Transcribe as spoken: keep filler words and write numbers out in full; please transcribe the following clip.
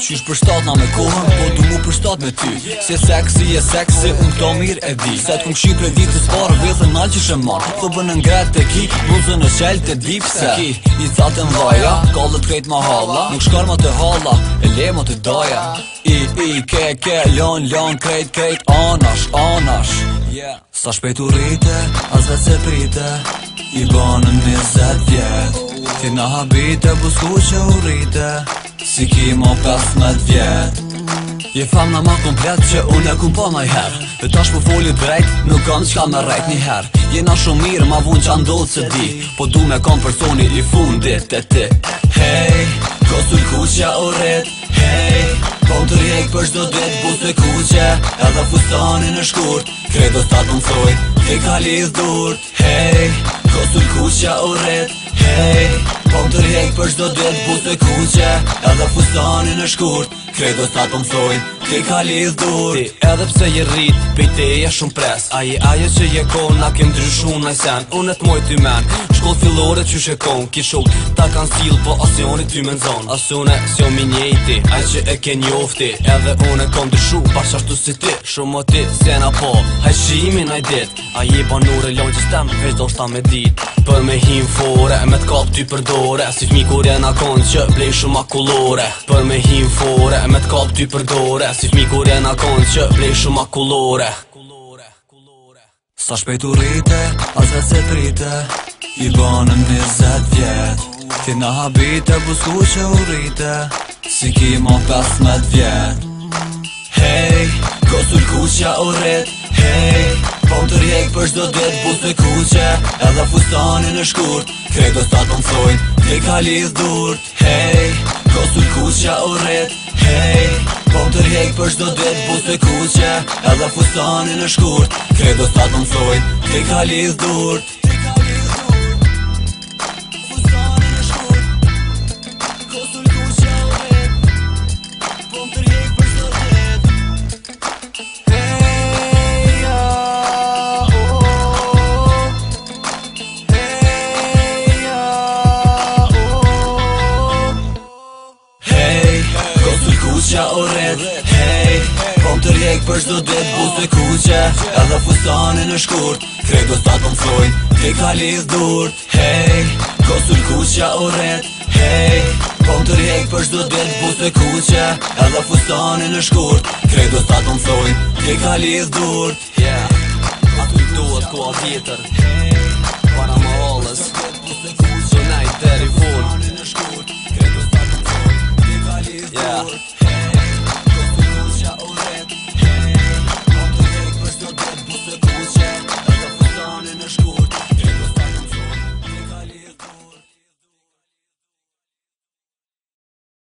Qysh për shtat na me kohën, po du mu për shtat me ty. Se seksi e seksi, unë këto mirë e di. Se t'kum shi prej ditës parë, vethën nalë që shë marë. Thë bën në ngret të ki, muzën në qelë të di pse. Ki, i thatën dhaja, kallët krejt ma halla. Nuk shkar ma të halla, e le ma të daja. I, i, ke, ke, lon, lon, krejt, krejt, anash, anash. Yeah. Sa shpejt u rrite, as vet se prite, i banën njëzet vjet. Ti na habite, busku që u rrite, si ki mo pesmet vjet. Je famna ma komplet që unë e kum pa maj her. Dhe tash po foli drejt, nuk kam qka me rejt një her. Jena shumë mirë, ma vun qa ndodh se di, po du me kam personi i fundit e ti. Hej, kosul kuqja u rrit, hej, po më të rjek për shdo dit, buse kuqe, edhe fustani në shkurt. Kredo sta të mësoj, ti ka lidh durt. Hej, kosul kuqja u rrit, hej, po më të rjek për shdo dit, buse kuqe, edhe fustani në shkurt. Kredo sta të mësoj, ti ka lidh durt. Ti edhe pse je rrit, pej te e shumë pres. Aje aje që je kon, na kem ndryshu naj sen. Unë et moj ty men, shkoll fillore që she kon. Ki shok, ta kan stil, po asjoni ty me nzon. Asune, s'jo mi njejti, aj që e ke njofti. Edhe unë e kom ndryshu, bashkashtu si ti. Shumë o ti, sena po, haj shimi naj dit. Aje banure lon që stem, veç do shta me dit. Për me him fore, me t'kap ty për dore. Si fmi kur jena kon që blej shumë akullore. Për me him fore, me t'kap ty për dore. Si fmi kur jena kon që blej shumë akullore. Sa shpejt u rrite, as vet se prite, i banën njëzet vjet. Ti na habite, busku që u rrite, si ki mo pesmet vjet. Hej, kosul kuqja u rrit, hej, po më të rjek për shdo dit, buse kuqe, edhe fustani në shkurt. Kredo sta të mësojnë, ti ka lidh durt. Hej, kosul kuqja u rrit, hej, po më të rjek për shdo dit, buse kuqe, edhe fustani në shkurt. Kredo sta të mësojnë, ti ka lidh durt. Kuqja u rrit, hej, po më të rjek për shdo dit, buse kuqe, edhe fustani në shkurt. Kredo sta të mësojnë, ti ka lidh durt. Hej, kosul kuqja u rrit, hej, po më të rjek për shdo dit, buse kuqe, edhe fustani në shkurt. Kredo sta të mësojnë, ti ka lidh durt. Yeah, aty dohet koha tjetër.